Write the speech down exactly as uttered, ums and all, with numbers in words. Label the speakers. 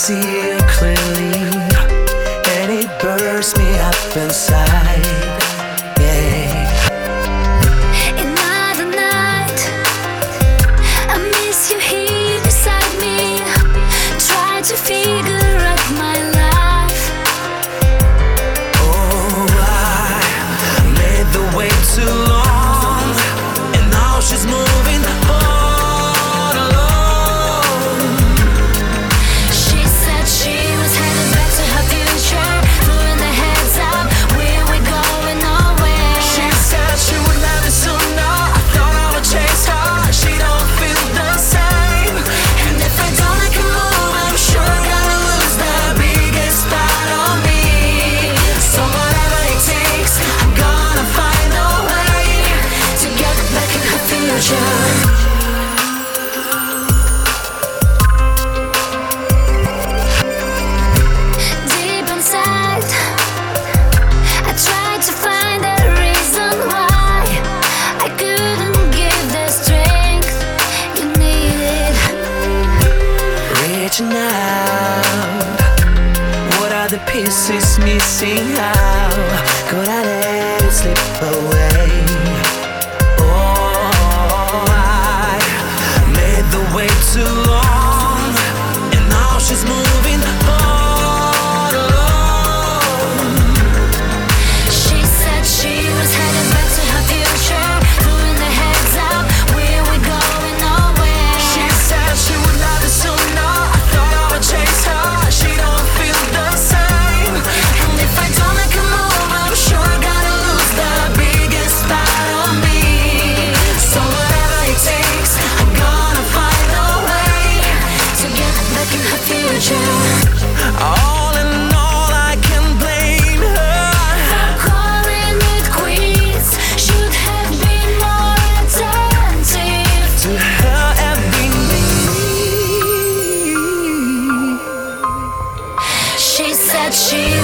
Speaker 1: see you clearly, and it burns me up inside. Yeah.
Speaker 2: Another night, I miss you here beside me. Try to figure out my life.
Speaker 1: Oh, I made the way too long, and now she's moving all alone.
Speaker 2: She said she was headed back to her future, throwing the heads up, where we going nowhere.
Speaker 1: She said she would love me sooner. I thought I would chase her. She don't feel the same,
Speaker 2: And if I don't make a move, I'm sure I'm gonna lose the biggest part of me.
Speaker 1: so whatever it takes,
Speaker 2: I'm gonna find a way to get back in her future. Deep inside, I tried to find a reason why I couldn't give the strength you needed.
Speaker 1: reaching out. What are the pieces missing? How could I let it slip away? Oh, I made the way too long, and now she's moving all alone.
Speaker 2: She said she was headed back to her future, throwing the heads up, where we going nowhere.
Speaker 1: She said she would love me sooner. I thought I would chase her. She don't feel the same,
Speaker 2: And if I don't make a move, I'm sure I'm gonna lose the biggest part of me.
Speaker 1: so whatever it takes,
Speaker 2: I'm gonna find a way to get back in her future.
Speaker 1: all in all, I can blame her.
Speaker 2: Calling it quits, should have been more attentive
Speaker 1: To her every need.
Speaker 2: She said she